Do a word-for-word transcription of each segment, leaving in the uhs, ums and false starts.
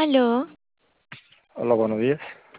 Aló, Hola, buenos días.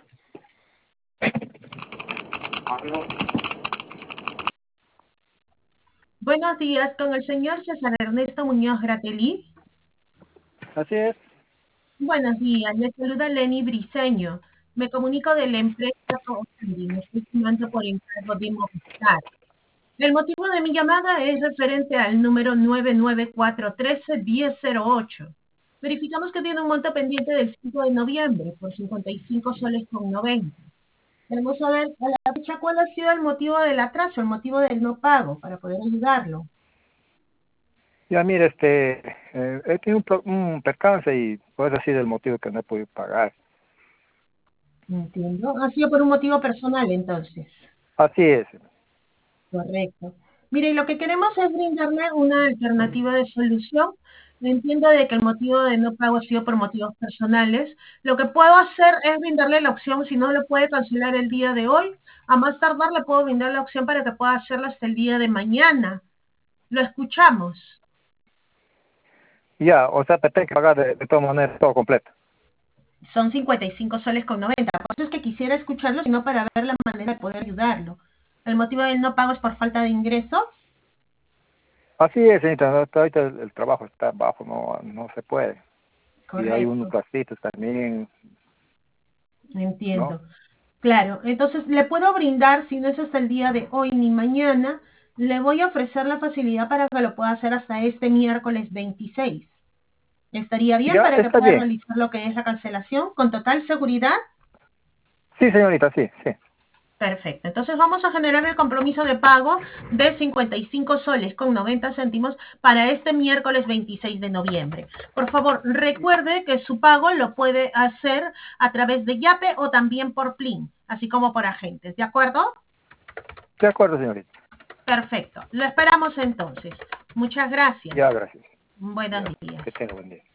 Buenos días, con el señor César Ernesto Muñoz Gratelí. Así es. Buenos días, le saluda Lenny Briceño. Me comunico de la empresa Cooperi, me estoy llamando por encargo de Movistar. El motivo de mi llamada es referente al número nueve nueve cuatro uno tres uno cero cero ocho. Verificamos que tiene un monto pendiente del cinco de noviembre por cincuenta y cinco soles con noventa. Queremos saber a la fecha cuál ha sido el motivo del atraso, el motivo del no pago, para poder ayudarlo. Ya, mire, este, eh, he tenido un, pro- un percance y puede decir el motivo que no he podido pagar. Entiendo. Ha sido por un motivo personal, entonces. Así es. Correcto. Mire, lo que queremos es brindarle una alternativa de solución. Entiendo de que el motivo de no pago ha sido por motivos personales. Lo que puedo hacer es brindarle la opción, si no lo puede cancelar el día de hoy, a más tardar le puedo brindar la opción para que pueda hacerlo hasta el día de mañana. Lo escuchamos. Ya, o sea, te tengo que pagar de, de todas maneras todo completo. Son cincuenta y cinco soles con noventa. Por eso es que quisiera escucharlo, sino para ver la manera de poder ayudarlo. ¿El motivo del no pago es por falta de ingreso? Así es, señorita. No, ahorita el, el trabajo está bajo, no, no se puede. Y hay unos Correcto. gastitos también, ¿no? Entiendo. Claro, entonces le puedo brindar, si no es hasta el día de hoy ni mañana, le voy a ofrecer la facilidad para que lo pueda hacer hasta este miércoles veintiséis. ¿Estaría bien Ya, para que está pueda bien. realizar lo que es la cancelación con total seguridad? Sí, señorita, sí, sí. Perfecto. Entonces vamos a generar el compromiso de pago de cincuenta y cinco soles con noventa céntimos para este miércoles veintiséis de noviembre. Por favor, recuerde que su pago lo puede hacer a través de Yape o también por Plin, así como por agentes. ¿De acuerdo? De acuerdo, señorita. Perfecto. Lo esperamos entonces. Muchas gracias. Ya, gracias. Buenos Ya, días. que tenga buen día.